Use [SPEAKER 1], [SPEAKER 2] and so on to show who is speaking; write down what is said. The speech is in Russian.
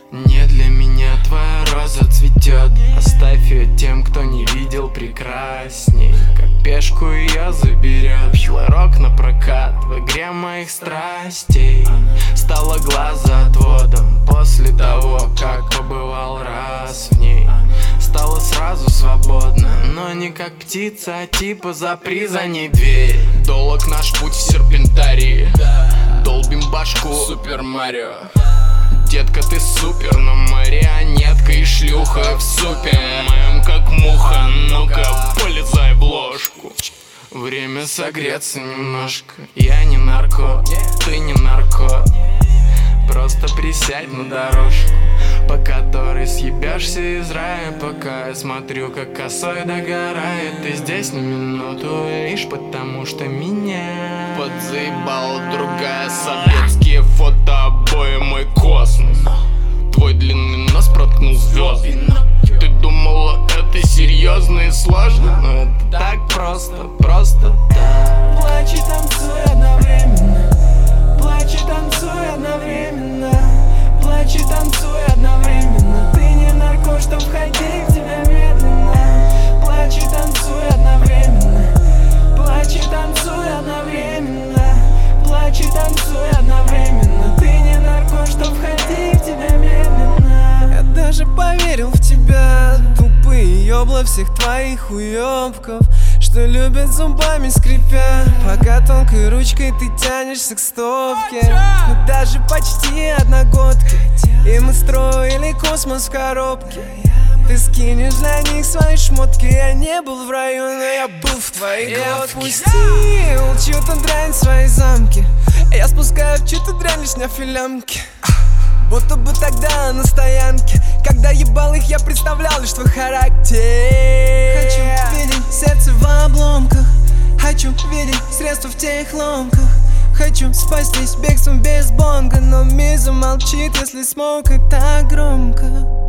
[SPEAKER 1] Не для меня твоя роза цветет. Оставь ее тем, кто не видел прекрасней. Как пешку ее заберет рок на прокат в игре моих страстей. Стало глаза отводом после того, как побывал раз в ней. Стало сразу свободно, но не как птица, а типа запри за ней дверь. Долог наш путь в серпентарии, долбим башку Супер Марио. Детка, ты супер, но марионетка и шлюха в супе моем как муха, ну-ка полезай в ложку. Время согреться немножко. Я не нарко, ты не нарко. Просто присядь на дорожку, по которой съебешься из рая. Пока я смотрю, как косой догорает. Ты здесь на минуту лишь потому, что меня подзаебала другая. Советские фотообои, мой космос. Твой длинный нос проткнул звезды. Ты думала, это серьезно и сложно, но это так просто так.
[SPEAKER 2] Плачь и танцуй одновременно. Плачь и танцуй одновременно. Плачь и танцуй одновременно. Ты не нарко, чтоб входить в тебя медленно. Плачь и танцуй одновременно. Плачь и танцуй одновременно. Плачь и танцуй одновременно. Ты не нарко, чтоб входить в тебя медленно. Я даже поверил в тебя, тупые ёбла всех твоих уёбков, что любят зубами скрипя, пока тонкой ручкой ты тянешься к стопке. Мы даже почти одногодки, и мы строили космос в коробке. Ты скинешь на них свои шмотки. Я не был в раю, но я был в твоей головке. Я отпустил чью-то дрянь в свои замки. Я спускаю чью-то дрянь, лишь на филямки. Будто бы тогда на стоянке, когда ебал их, я представлял лишь твой характер. Хочу видеть сердце в обломках. Хочу видеть средства в тех ломках. Хочу спастись бегством без бонга. Но Миза молчит, если смог, и так громко.